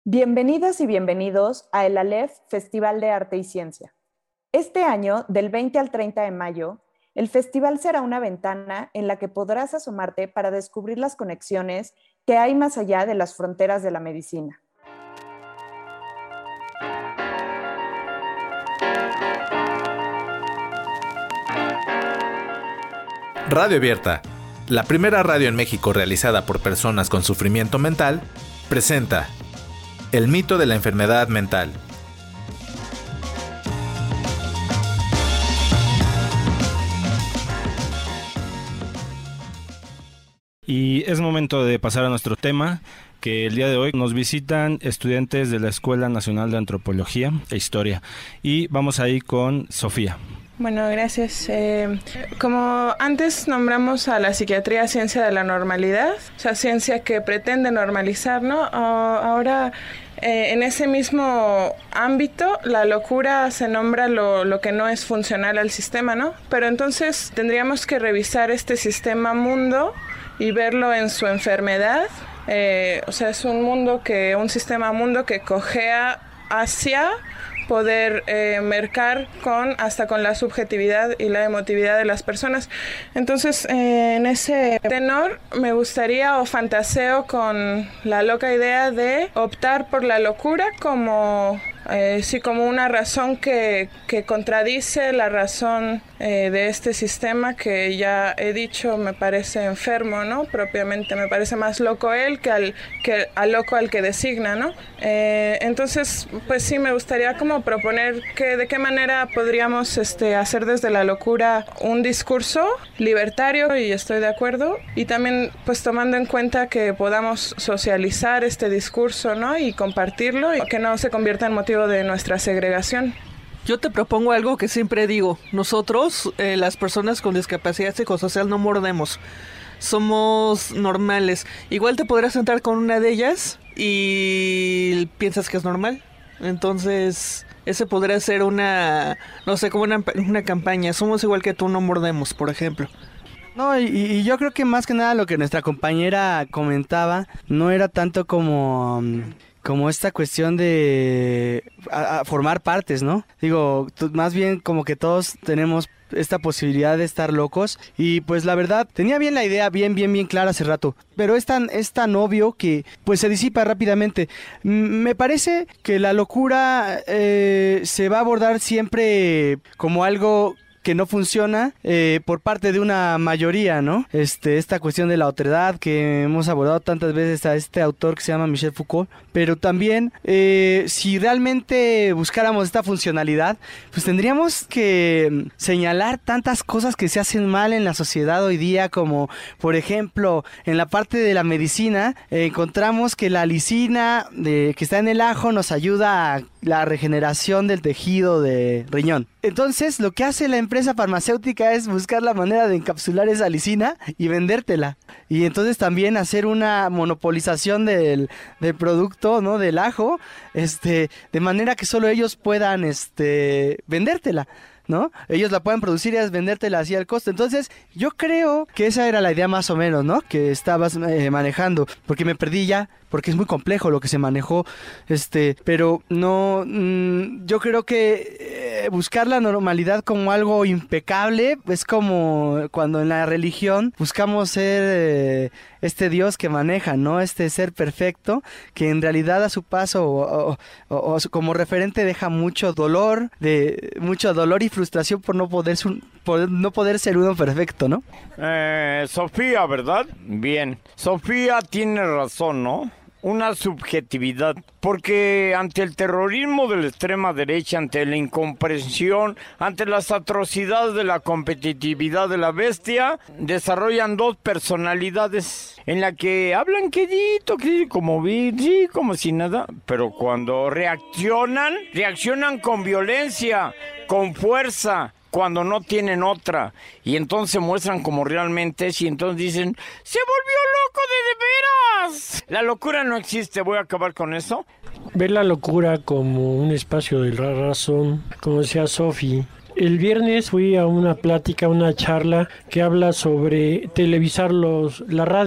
Bienvenidas y bienvenidos a el Aleph Festival de Arte y Ciencia. Este año, del 20 al 30 de mayo, el festival será una ventana en la que podrás asomarte para descubrir las conexiones que hay más allá de las fronteras de la medicina. Radio Abierta, la primera radio en México realizada por personas con sufrimiento mental, presenta El mito de la enfermedad mental. Y es momento de pasar a nuestro tema, que el día de hoy nos visitan estudiantes de la Escuela Nacional de Antropología e Historia. Y vamos ahí con Sofía. Bueno, gracias. Como antes nombramos a la psiquiatría ciencia de la normalidad, o sea, ciencia que pretende normalizar, ¿no? Ahora, en ese mismo ámbito, la locura se nombra lo que no es funcional al sistema, ¿no? Pero entonces tendríamos que revisar este sistema mundo y verlo en su enfermedad. O sea, es un sistema mundo que cojea hacia poder mercar hasta con la subjetividad y la emotividad de las personas. Entonces, en ese tenor, me gustaría o fantaseo con la loca idea de optar por la locura como una razón que contradice la razón de este sistema que ya he dicho me parece enfermo, ¿no? Propiamente me parece más loco él que al loco al que designa, ¿no? Entonces, pues sí, me gustaría como proponer de qué manera podríamos hacer desde la locura un discurso libertario, y estoy de acuerdo, y también pues tomando en cuenta que podamos socializar este discurso, ¿no? Y compartirlo, y que no se convierta en motivo de nuestra segregación. Yo te propongo algo que siempre digo. Nosotros, las personas con discapacidad psicosocial, no mordemos. Somos normales. Igual te podrás sentar con una de ellas y piensas que es normal. Entonces, ese podría ser una campaña. Somos igual que tú, no mordemos, por ejemplo. No, y yo creo que más que nada lo que nuestra compañera comentaba no era tanto como esta cuestión de formar partes, ¿no? Digo, más bien como que todos tenemos esta posibilidad de estar locos, y pues la verdad tenía bien la idea, bien clara hace rato, pero es tan obvio que pues se disipa rápidamente. Me parece que la locura se va a abordar siempre como algo que no funciona por parte de una mayoría, ¿no? Esta cuestión de la otredad que hemos abordado tantas veces a este autor que se llama Michel Foucault, pero también si realmente buscáramos esta funcionalidad, pues tendríamos que señalar tantas cosas que se hacen mal en la sociedad hoy día, como por ejemplo en la parte de la medicina encontramos que la lisina que está en el ajo nos ayuda a la regeneración del tejido de riñón. Entonces lo que hace la empresa farmacéutica es buscar la manera de encapsular esa lisina y vendértela. Y entonces también hacer una monopolización del producto, ¿no? Del ajo, de manera que solo ellos puedan vendértela, ¿no? Ellos la pueden producir y vendértela así al costo. Entonces, yo creo que esa era la idea más o menos, ¿no? Que estabas manejando, porque me perdí ya, porque es muy complejo lo que se manejó, pero no, yo creo que buscar la normalidad como algo impecable es como cuando en la religión buscamos ser este Dios que maneja, ¿no? Este ser perfecto que en realidad a su paso o como referente deja mucho dolor y frustración por no poder ser uno perfecto, ¿no? Sofía, ¿verdad? Bien. Sofía tiene razón, ¿no? Una subjetividad, porque ante el terrorismo de la extrema derecha, ante la incomprensión, ante las atrocidades de la competitividad de la bestia, desarrollan dos personalidades en la que hablan quedito, como si nada, pero cuando reaccionan con violencia, con fuerza, cuando no tienen otra, y entonces se muestran como realmente es, y entonces dicen, ¡se volvió loco de veras! La locura no existe, voy a acabar con eso. Ver la locura como un espacio de la razón, como decía Sofi. El viernes fui a una plática, una charla que habla sobre televisar la radio.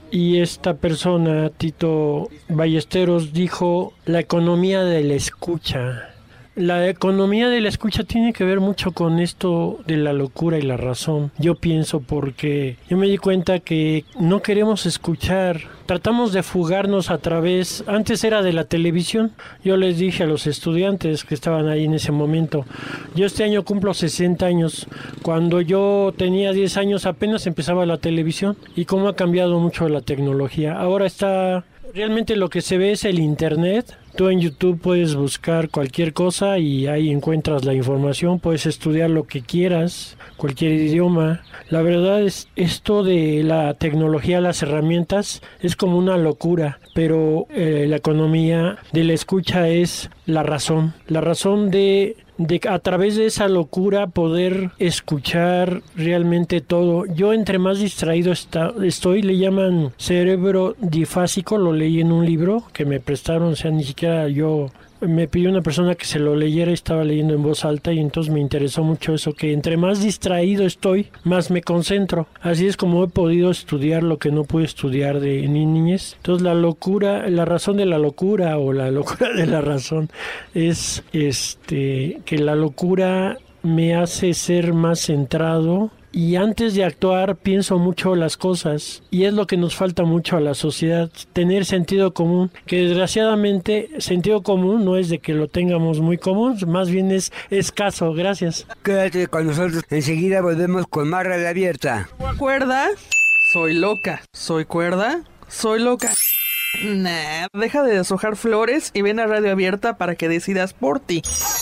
y esta persona, Tito Ballesteros, dijo la economía de la escucha. La economía de la escucha tiene que ver mucho con esto de la locura y la razón. Yo pienso, porque yo me di cuenta que no queremos escuchar. Tratamos de fugarnos a través, antes era de la televisión. Yo les dije a los estudiantes que estaban ahí en ese momento, yo este año cumplo 60 años. Cuando yo tenía 10 años apenas empezaba la televisión, y cómo ha cambiado mucho la tecnología. Ahora está, realmente lo que se ve es el internet. Tú en YouTube puedes buscar cualquier cosa y ahí encuentras la información, puedes estudiar lo que quieras, cualquier idioma. La verdad es, esto de la tecnología, las herramientas, es como una locura, pero la economía de la escucha es la razón de a través de esa locura poder escuchar realmente todo. Yo entre más distraído estoy, le llaman cerebro difásico, lo leí en un libro que me prestaron, o sea, ni siquiera yo, me pidió una persona que se lo leyera y estaba leyendo en voz alta, y entonces me interesó mucho eso, que entre más distraído estoy, más me concentro. Así es como he podido estudiar lo que no pude estudiar de niñez. Entonces la locura, la razón de la locura, o la locura de la razón, es que la locura me hace ser más centrado, y antes de actuar pienso mucho las cosas, y es lo que nos falta mucho a la sociedad, tener sentido común, que desgraciadamente sentido común no es de que lo tengamos muy común, más bien es escaso. Gracias. Quédate con nosotros, enseguida volvemos con más Radio Abierta. Cuerda, soy loca. Soy cuerda, soy loca. Nah, deja de deshojar flores y ven a Radio Abierta para que decidas por ti.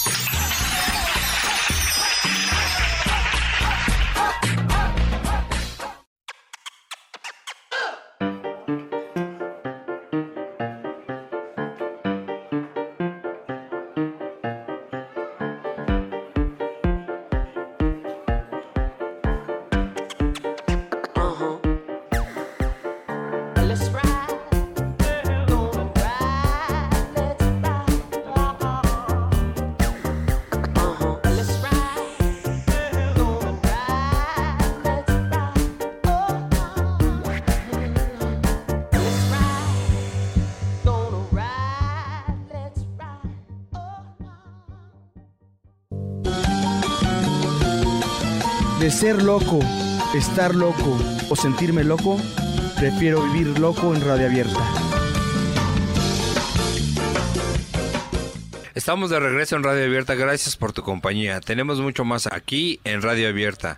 De ser loco, estar loco o sentirme loco, prefiero vivir loco en Radio Abierta. Estamos de regreso en Radio Abierta, gracias por tu compañía. Tenemos mucho más aquí en Radio Abierta.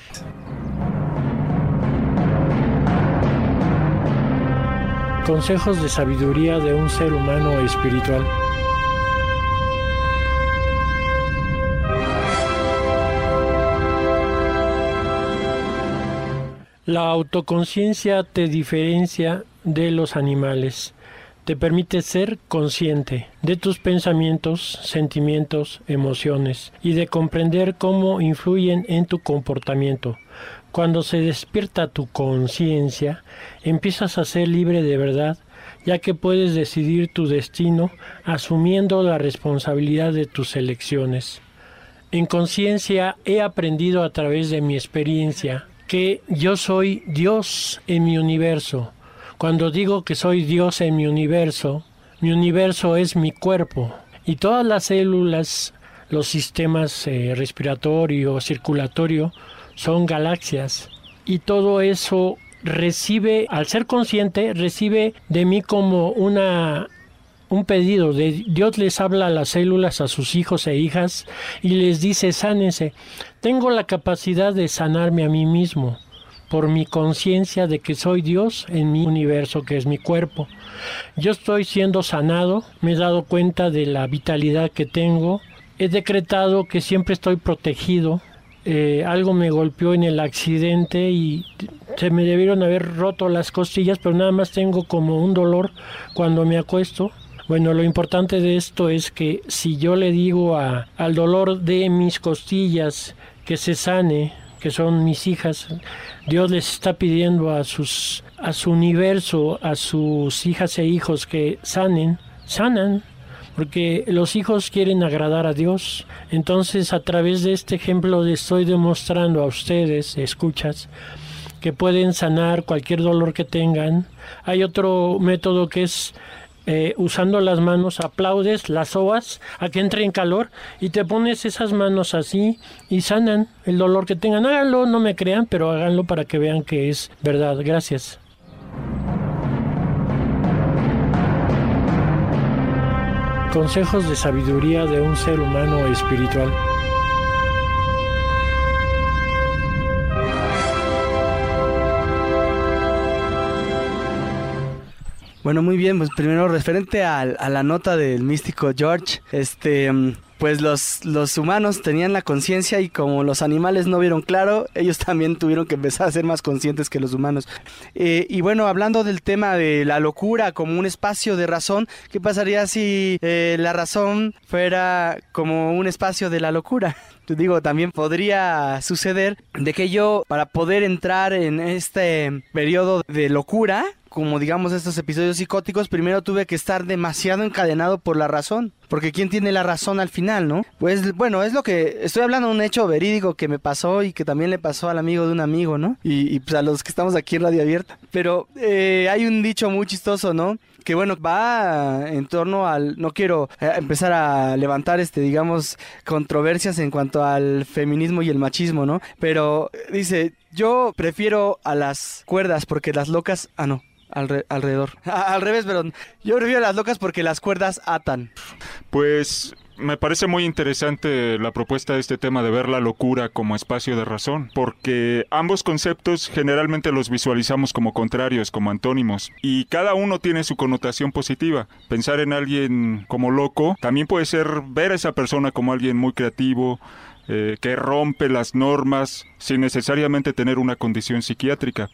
Consejos de sabiduría de un ser humano espiritual. La autoconciencia te diferencia de los animales. Te permite ser consciente de tus pensamientos, sentimientos, emociones y de comprender cómo influyen en tu comportamiento. Cuando se despierta tu conciencia, empiezas a ser libre de verdad, ya que puedes decidir tu destino asumiendo la responsabilidad de tus elecciones. En conciencia he aprendido a través de mi experiencia que yo soy Dios en mi universo. Cuando digo que soy Dios en mi universo es mi cuerpo, y todas las células, los sistemas respiratorio, circulatorio, son galaxias, y todo eso recibe, al ser consciente, recibe de mí como un pedido. Dios les habla a las células, a sus hijos e hijas, y les dice: sánense. Tengo la capacidad de sanarme a mí mismo por mi conciencia de que soy Dios en mi universo, que es mi cuerpo. Yo estoy siendo sanado, me he dado cuenta de la vitalidad que tengo, he decretado que siempre estoy protegido. Algo me golpeó en el accidente y se me debieron haber roto las costillas, pero nada más tengo como un dolor cuando me acuesto. Bueno, lo importante de esto es que si yo le digo al dolor de mis costillas que se sane, que son mis hijas, Dios les está pidiendo a su universo, a sus hijas e hijos que sanan, porque los hijos quieren agradar a Dios. Entonces, a través de este ejemplo les estoy demostrando a ustedes, escuchas, que pueden sanar cualquier dolor que tengan. Hay otro método que es usando las manos, aplaudes, las sobas a que entre en calor y te pones esas manos así y sanan el dolor que tengan. Háganlo, no me crean, pero háganlo para que vean que es verdad. Gracias. Consejos de sabiduría de un ser humano espiritual. Bueno, muy bien, pues primero referente a la nota del místico George, pues los humanos tenían la conciencia y como los animales no vieron claro, ellos también tuvieron que empezar a ser más conscientes que los humanos. Y bueno, hablando del tema de la locura como un espacio de razón, ¿qué pasaría si la razón fuera como un espacio de la locura? Digo, también podría suceder de que yo, para poder entrar en este periodo de locura, como digamos estos episodios psicóticos, primero tuve que estar demasiado encadenado por la razón. Porque ¿quién tiene la razón al final, no? Pues bueno, es lo que... Estoy hablando de un hecho verídico que me pasó y que también le pasó al amigo de un amigo, ¿no? Y pues a los que estamos aquí en Radio Abierta. Pero hay un dicho muy chistoso, ¿no? Que bueno, va en torno al... No quiero empezar a levantar, digamos, controversias en cuanto al feminismo y el machismo, ¿no? Pero dice, yo prefiero a las cuerdas porque las locas... Ah, no. Alrededor. Al revés, perdón. Yo prefiero las locas porque las cuerdas atan. Pues me parece muy interesante la propuesta de este tema de ver la locura como espacio de razón, porque ambos conceptos generalmente los visualizamos como contrarios, como antónimos, y cada uno tiene su connotación positiva. Pensar en alguien como loco también puede ser ver a esa persona como alguien muy creativo, que rompe las normas sin necesariamente tener una condición psiquiátrica.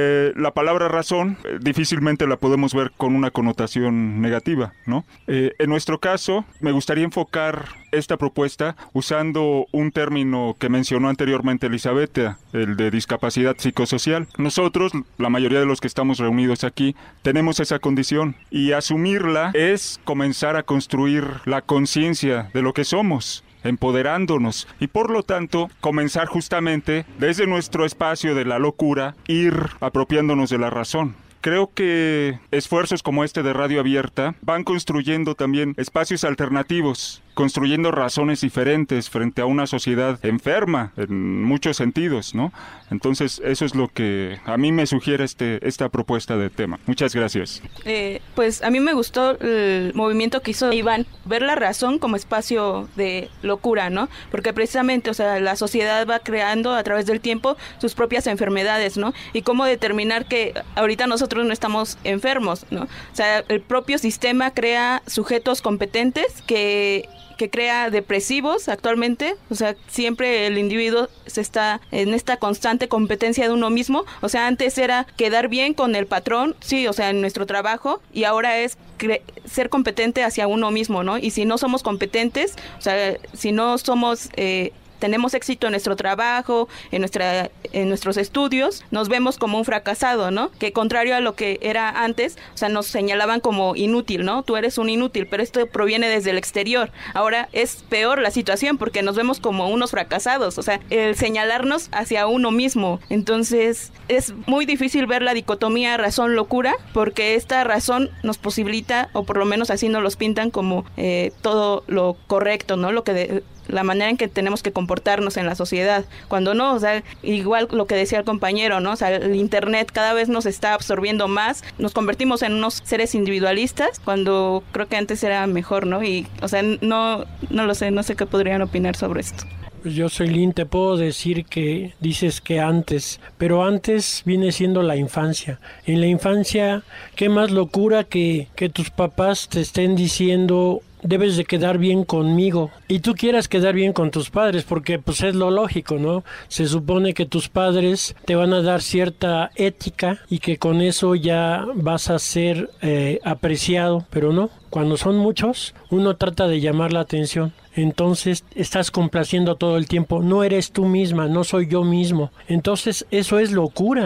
La palabra razón difícilmente la podemos ver con una connotación negativa, ¿no? En nuestro caso, me gustaría enfocar esta propuesta usando un término que mencionó anteriormente Elizabeth, el de discapacidad psicosocial. Nosotros, la mayoría de los que estamos reunidos aquí, tenemos esa condición y asumirla es comenzar a construir la conciencia de lo que somos, empoderándonos y por lo tanto comenzar justamente desde nuestro espacio de la locura, ir apropiándonos de la razón. Creo que esfuerzos como este de Radio Abierta van construyendo también espacios alternativos, construyendo razones diferentes frente a una sociedad enferma en muchos sentidos, ¿no? Entonces eso es lo que a mí me sugiere esta propuesta de tema. Muchas gracias. Pues a mí me gustó el movimiento que hizo Iván, ver la razón como espacio de locura, ¿no? Porque precisamente, o sea, la sociedad va creando a través del tiempo sus propias enfermedades, ¿no? Y cómo determinar que ahorita nosotros no estamos enfermos, ¿no? O sea, el propio sistema crea sujetos competentes que crea depresivos actualmente, o sea, siempre el individuo se está en esta constante competencia de uno mismo, o sea, antes era quedar bien con el patrón, sí, o sea, en nuestro trabajo, y ahora es ser competente hacia uno mismo, ¿no? Y si no somos competentes, o sea, si no somos... tenemos éxito en nuestro trabajo, en nuestros estudios, nos vemos como un fracasado, ¿no? Que contrario a lo que era antes, o sea, nos señalaban como inútil, ¿no? Tú eres un inútil, pero esto proviene desde el exterior. Ahora es peor la situación porque nos vemos como unos fracasados, o sea, el señalarnos hacia uno mismo. Entonces, es muy difícil ver la dicotomía razón-locura porque esta razón nos posibilita, o por lo menos así nos los pintan como todo lo correcto, ¿no? La manera en que tenemos que comportarnos en la sociedad, cuando no, o sea, igual lo que decía el compañero, ¿no? O sea, el internet cada vez nos está absorbiendo más, nos convertimos en unos seres individualistas, cuando creo que antes era mejor, ¿no? Y, o sea, no lo sé, no sé qué podrían opinar sobre esto. Yo soy Lin, te puedo decir que dices que antes, pero antes viene siendo la infancia. En la infancia, qué más locura que tus papás te estén diciendo: debes de quedar bien conmigo, y tú quieras quedar bien con tus padres, porque pues es lo lógico, ¿no? Se supone que tus padres te van a dar cierta ética y que con eso ya vas a ser apreciado, pero no. Cuando son muchos, uno trata de llamar la atención. Entonces estás complaciendo todo el tiempo. No eres tú misma, no soy yo mismo. Entonces eso es locura.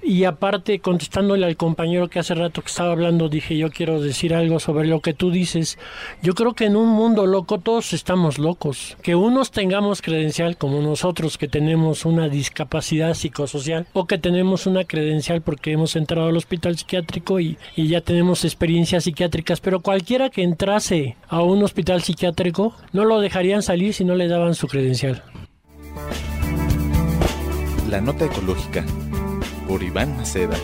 Y aparte, contestándole al compañero que hace rato que estaba hablando, dije, yo quiero decir algo sobre lo que tú dices. Yo creo que en un mundo loco todos estamos locos. Que unos tengamos credencial como nosotros, que tenemos una discapacidad psicosocial, o que tenemos una credencial porque hemos entrado al hospital psiquiátrico y ya tenemos experiencias psiquiátricas, pero cualquiera que entrase a un hospital psiquiátrico no lo dejarían salir si no le daban su credencial. La nota ecológica, por Iván Maceda.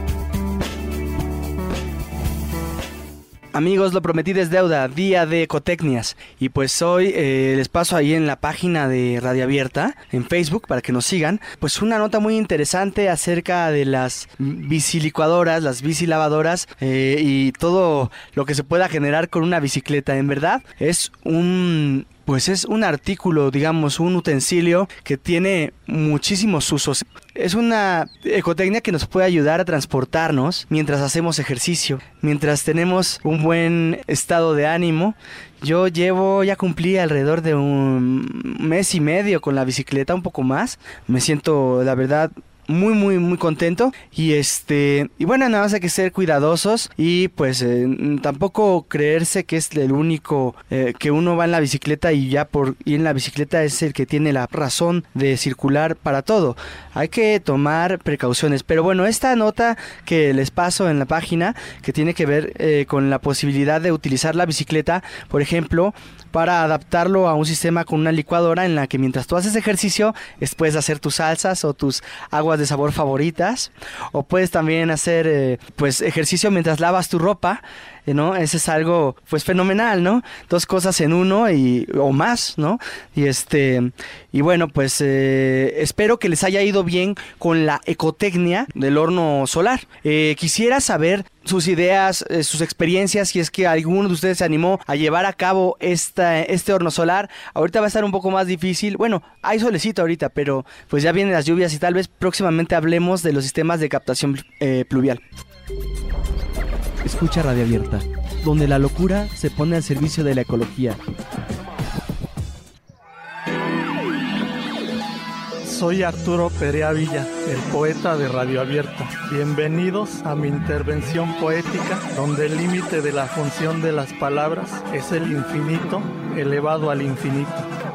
Amigos, lo prometí es deuda, día de ecotecnias. Y pues hoy les paso ahí en la página de Radio Abierta, en Facebook, para que nos sigan, pues una nota muy interesante acerca de las bicilicuadoras, las bicilavadoras y todo lo que se pueda generar con una bicicleta. En verdad, es un artículo, digamos, un utensilio que tiene muchísimos usos. Es una ecotecnia que nos puede ayudar a transportarnos mientras hacemos ejercicio, mientras tenemos un buen estado de ánimo. Yo ya cumplí alrededor de un mes y medio con la bicicleta, un poco más. Me siento, la verdad, muy contento y bueno, nada más hay que ser cuidadosos y pues tampoco creerse que es el único que uno va en la bicicleta y en la bicicleta es el que tiene la razón de circular para todo. Hay que tomar precauciones, pero bueno, esta nota que les paso en la página, que tiene que ver con la posibilidad de utilizar la bicicleta, por ejemplo, para adaptarlo a un sistema con una licuadora en la que mientras tú haces ejercicio puedes hacer tus salsas o tus aguas de sabor favoritas, o puedes también hacer ejercicio mientras lavas tu ropa, ¿no? Eso es algo pues fenomenal, ¿no? Dos cosas en uno o más, ¿no? Y bueno, pues espero que les haya ido bien con la ecotecnia del horno solar. Quisiera saber sus ideas, sus experiencias, si es que alguno de ustedes se animó a llevar a cabo este horno solar. Ahorita va a estar un poco más difícil. Bueno, hay solecito ahorita, pero pues ya vienen las lluvias y tal vez próximamente hablemos de los sistemas de captación pluvial. Escucha Radio Abierta, donde la locura se pone al servicio de la ecología. Soy Arturo Perea Villa, el poeta de Radio Abierta. Bienvenidos a mi intervención poética, donde el límite de la función de las palabras es el infinito elevado al infinito.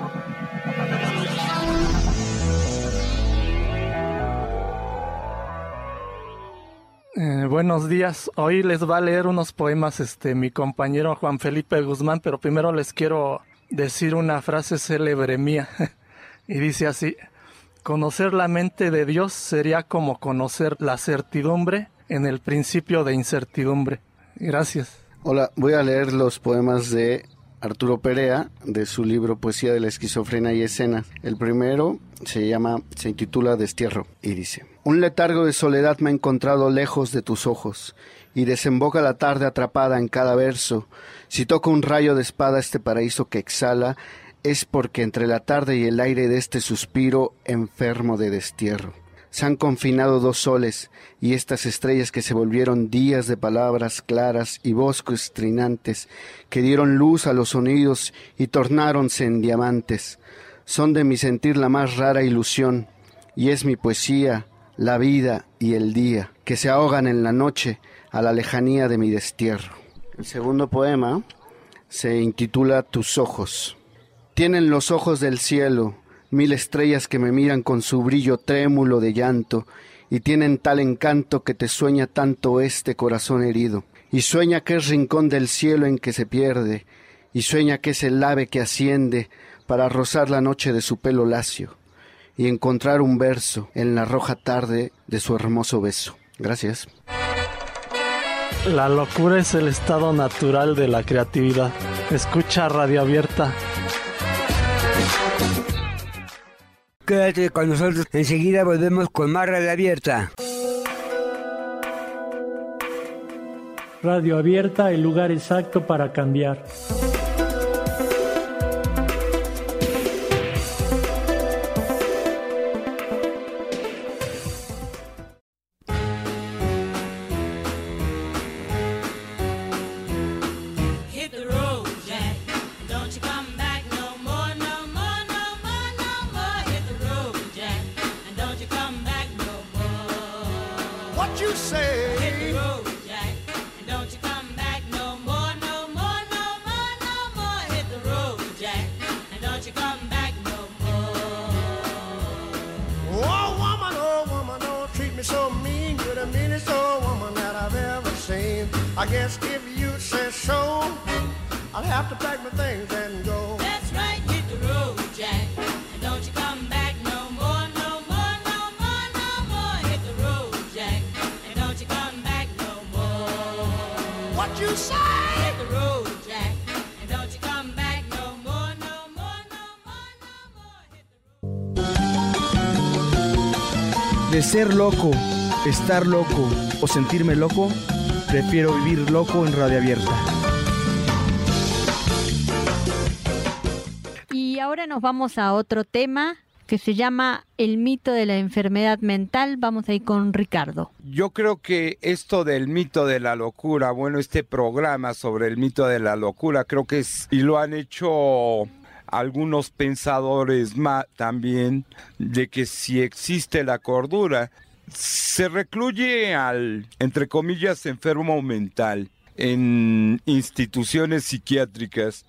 Buenos días. Hoy les va a leer unos poemas mi compañero Juan Felipe Guzmán, pero primero les quiero decir una frase célebre mía. Y dice así: conocer la mente de Dios sería como conocer la certidumbre en el principio de incertidumbre. Gracias. Hola, voy a leer los poemas de Arturo Perea, de su libro Poesía de la Esquizofrenia y Escenas. El primero se intitula Destierro y dice: un letargo de soledad me ha encontrado lejos de tus ojos, y desemboca la tarde atrapada en cada verso. Si toco un rayo de espada este paraíso que exhala, es porque entre la tarde y el aire de este suspiro enfermo de destierro se han confinado dos soles, y estas estrellas que se volvieron días de palabras claras y bosques trinantes, que dieron luz a los sonidos y tornáronse en diamantes, son de mi sentir la más rara ilusión, y es mi poesía, la vida y el día, que se ahogan en la noche a la lejanía de mi destierro. El segundo poema se intitula Tus ojos. Tienen los ojos del cielo 1000 estrellas que me miran con su brillo trémulo de llanto, y tienen tal encanto que te sueña tanto este corazón herido, y sueña que es rincón del cielo en que se pierde, y sueña que es el ave que asciende para rozar la noche de su pelo lacio, y encontrar un verso en la roja tarde de su hermoso beso. Gracias. La locura es el estado natural de la creatividad. Escucha Radio Abierta. Quédate con nosotros, enseguida volvemos con más Radio Abierta. Radio Abierta, el lugar exacto para cambiar. guess if you say so, I'll have to pack my things and go. That's right, hit the road, Jack, and don't you come back no more, no more, no more, no more. Hit the road, Jack, and don't you come back no more. What you say? Hit the road, Jack, and don't you come back no more, no more, no more, no more. De ser loco, estar loco o sentirme loco, prefiero vivir loco en Radio Abierta. Y ahora nos vamos a otro tema que se llama el mito de la enfermedad mental. Vamos a ir con Ricardo. Yo creo que esto del mito de la locura, bueno, este programa sobre el mito de la locura, creo que es, y lo han hecho algunos pensadores más también, de que si existe la cordura, se recluye al, entre comillas, enfermo mental en instituciones psiquiátricas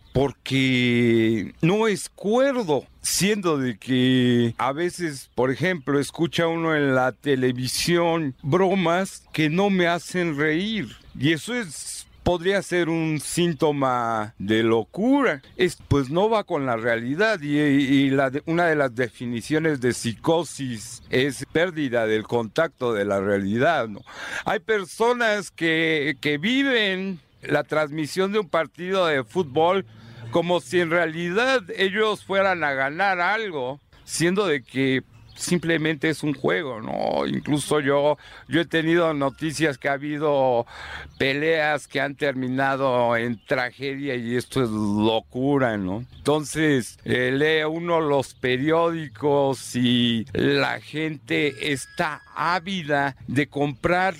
porque no es cuerdo, siendo de que a veces, por ejemplo, escucha uno en la televisión bromas que no me hacen reír, y eso podría ser un síntoma de locura. Pues no va con la realidad, y una de las definiciones de psicosis es pérdida del contacto de la realidad, ¿no? Hay personas que viven la transmisión de un partido de fútbol como si en realidad ellos fueran a ganar algo, siendo de que simplemente es un juego, ¿no? Incluso yo he tenido noticias que ha habido peleas que han terminado en tragedia, y esto es locura, ¿no? Entonces, lee uno los periódicos y la gente está ávida de comprar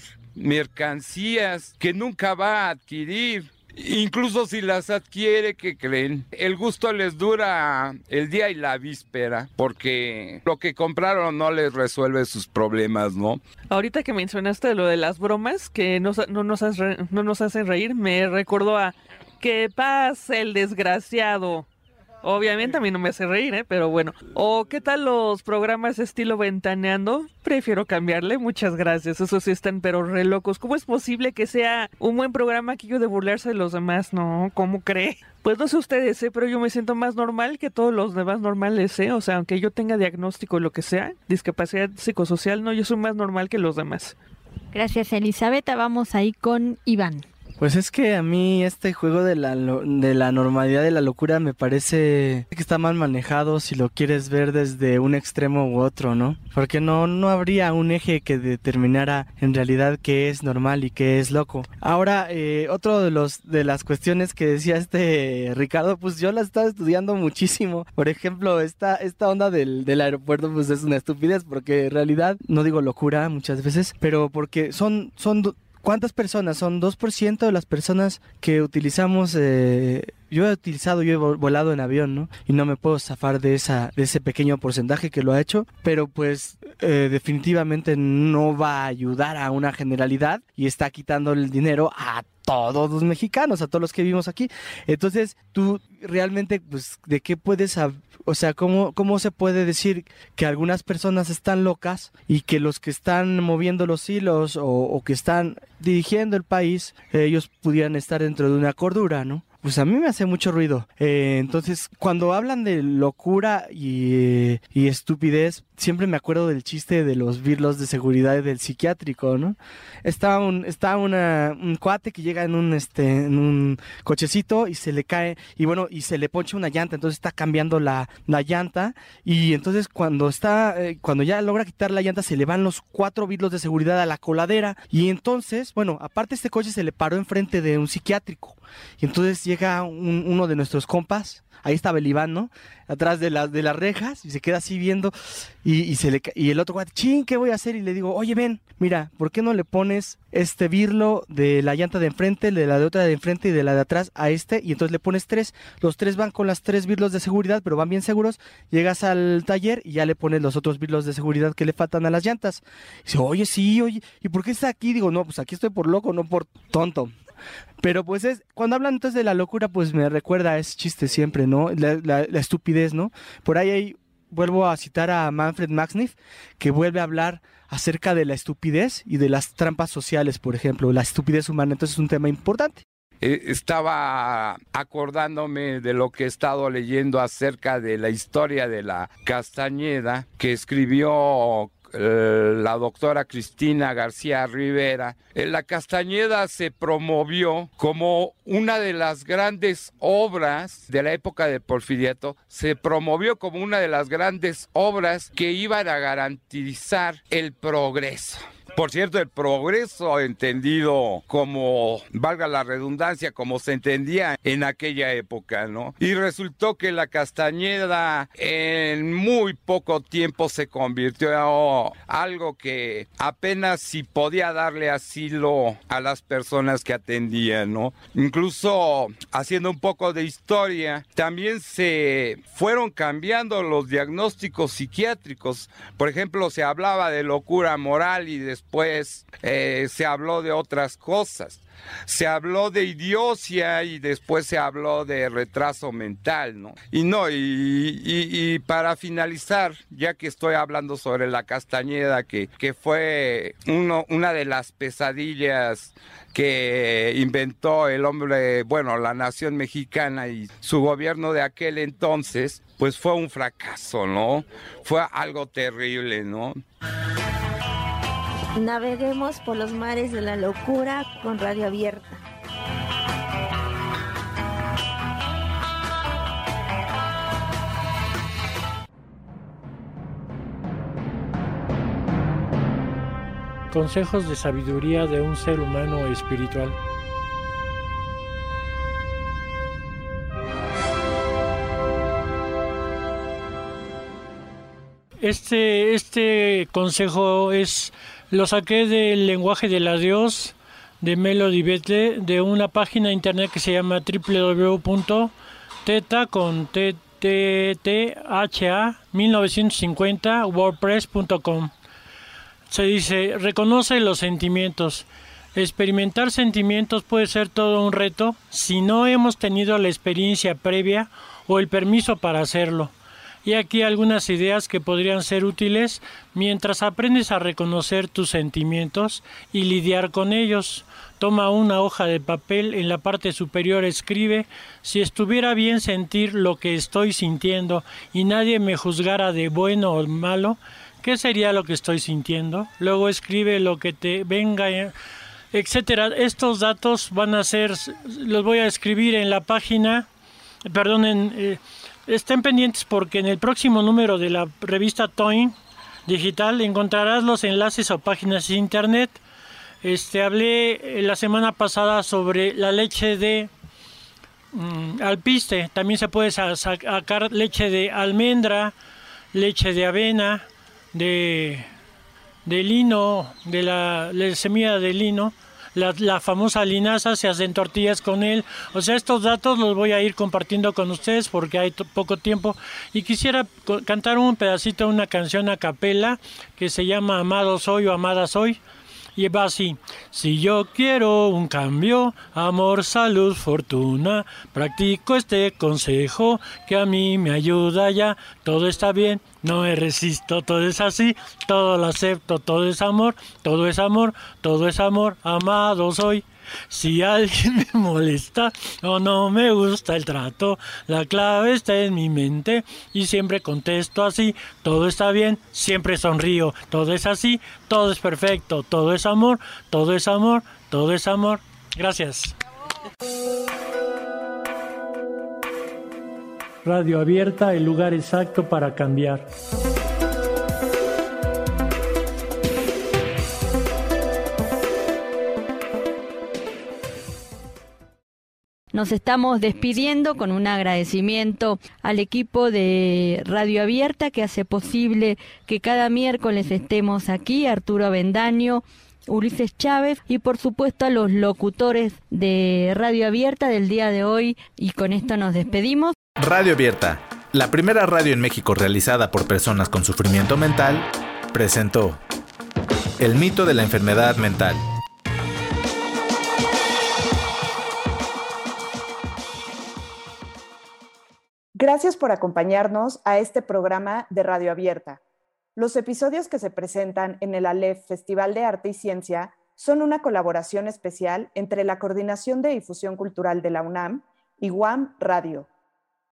mercancías que nunca va a adquirir. Incluso si las adquiere, ¿qué creen? El gusto les dura el día y la víspera, porque lo que compraron no les resuelve sus problemas, ¿no? Ahorita que mencionaste lo de las bromas que no nos hacen reír, me recordó a "que pase el desgraciado". Obviamente a mí no me hace reír, pero bueno. ¿O qué tal los programas estilo Ventaneando? Prefiero cambiarle, muchas gracias. Esos sí están pero re locos. ¿Cómo es posible que sea un buen programa aquello de burlarse de los demás? No, ¿cómo cree? Pues no sé ustedes, pero yo me siento más normal que todos los demás normales, O sea, aunque yo tenga diagnóstico o lo que sea, discapacidad psicosocial, no, yo soy más normal que los demás. Gracias, Elizabeth. Vamos ahí con Iván. Pues es que a mí este juego de la normalidad, de la locura, me parece que está mal manejado si lo quieres ver desde un extremo u otro, ¿no? Porque no habría un eje que determinara en realidad qué es normal y qué es loco. Ahora, otro de las cuestiones que decía Ricardo, pues yo la estaba estudiando muchísimo. Por ejemplo, esta onda del aeropuerto, pues es una estupidez, porque en realidad, no digo locura muchas veces, pero porque son ¿cuántas personas? Son 2% de las personas que utilizamos. Yo he volado en avión, ¿no? Y no me puedo zafar de ese pequeño porcentaje que lo ha hecho, pero pues definitivamente no va a ayudar a una generalidad y está quitando el dinero a todos los mexicanos, a todos los que vivimos aquí. Entonces, tú realmente, pues, ¿de qué puedes o sea, ¿cómo se puede decir que algunas personas están locas y que los que están moviendo los hilos o que están dirigiendo el país, ellos pudieran estar dentro de una cordura, ¿no? Pues a mí me hace mucho ruido. Entonces, cuando hablan de locura y estupidez, siempre me acuerdo del chiste de los birlos de seguridad del psiquiátrico, ¿no? Está un cuate que llega en un cochecito y se le cae, y se le poncha una llanta, entonces está cambiando la llanta, y entonces cuando ya logra quitar la llanta, se le van los 4 birlos de seguridad a la coladera, y entonces, aparte este coche se le paró enfrente de un psiquiátrico, y entonces llega uno de nuestros compas, ahí estaba el Iván, ¿no? Atrás de las rejas, y se queda así viendo, y el otro guate, ching, ¿qué voy a hacer? Y le digo, oye, ven, mira, ¿por qué no le pones este birlo de la llanta de enfrente, de la de otra de enfrente y de la de atrás a este? Y entonces le pones 3, los 3 van con las 3 birlos de seguridad, pero van bien seguros, llegas al taller y ya le pones los otros birlos de seguridad que le faltan a las llantas. Y dice, oye, ¿y por qué está aquí? Digo, no, pues aquí estoy por loco, no por tonto. Pero pues cuando hablan entonces de la locura, pues me recuerda a ese chiste siempre, ¿no? La estupidez, ¿no? Por ahí hay vuelvo a citar a Manfred Maxniff, que vuelve a hablar acerca de la estupidez y de las trampas sociales, por ejemplo, la estupidez humana. Entonces es un tema importante. Estaba acordándome de lo que he estado leyendo acerca de la historia de la Castañeda, que escribió la doctora Cristina García Rivera. La Castañeda se promovió como una de las grandes obras de la época de Porfiriato, se promovió como una de las grandes obras que iban a garantizar el progreso. Por cierto, el progreso entendido como, valga la redundancia, como se entendía en aquella época, ¿no? Y resultó que la Castañeda en muy poco tiempo se convirtió en algo que apenas si podía darle asilo a las personas que atendían, ¿no? Incluso haciendo un poco de historia, también se fueron cambiando los diagnósticos psiquiátricos. Por ejemplo, se hablaba de locura moral y después se habló de otras cosas. Se habló de idiocia y después se habló de retraso mental, ¿no? Y para finalizar, ya que estoy hablando sobre la Castañeda, que fue una de las pesadillas que inventó el hombre, bueno, la nación mexicana y su gobierno de aquel entonces, pues fue un fracaso, ¿no? Fue algo terrible, ¿no? Naveguemos por los mares de la locura con Radio Abierta. Consejos de sabiduría de un ser humano espiritual. Este consejo lo saqué del lenguaje del adiós de Melody Beatle, de una página de internet que se llama www.1950wordpress.com. Se dice: reconoce los sentimientos. Experimentar sentimientos puede ser todo un reto si no hemos tenido la experiencia previa o el permiso para hacerlo. Y aquí algunas ideas que podrían ser útiles mientras aprendes a reconocer tus sentimientos y lidiar con ellos. Toma una hoja de papel, en la parte superior escribe: si estuviera bien sentir lo que estoy sintiendo y nadie me juzgara de bueno o malo, ¿qué sería lo que estoy sintiendo? Luego escribe lo que te venga, etcétera. Estos datos van a ser, los voy a escribir en la página, estén pendientes porque en el próximo número de la revista Toin Digital encontrarás los enlaces o páginas de internet. Hablé la semana pasada sobre la leche de alpiste. También se puede sacar leche de almendra, leche de avena, de lino, de la semilla de lino. La famosa linaza, se hacen tortillas con él. O sea, estos datos los voy a ir compartiendo con ustedes porque hay poco tiempo. Y quisiera cantar un pedacito de una canción a capela que se llama Amado Soy o Amada Soy. Y va así: si yo quiero un cambio, amor, salud, fortuna, practico este consejo que a mí me ayuda ya. Todo está bien, no me resisto, todo es así, todo lo acepto, todo es amor, todo es amor, todo es amor, amado soy. Si alguien me molesta o no me gusta el trato, la clave está en mi mente y siempre contesto así: todo está bien, siempre sonrío, todo es así, todo es perfecto, todo es amor, todo es amor, todo es amor. Gracias. Radio Abierta, el lugar exacto para cambiar. Nos estamos despidiendo con un agradecimiento al equipo de Radio Abierta que hace posible que cada miércoles estemos aquí: Arturo Avendaño, Ulises Chávez y por supuesto a los locutores de Radio Abierta del día de hoy. Y con esto nos despedimos. Radio Abierta, la primera radio en México realizada por personas con sufrimiento mental, presentó El mito de la enfermedad mental. Gracias por acompañarnos a este programa de Radio Abierta. Los episodios que se presentan en el ALEF Festival de Arte y Ciencia son una colaboración especial entre la Coordinación de Difusión Cultural de la UNAM y UAM Radio.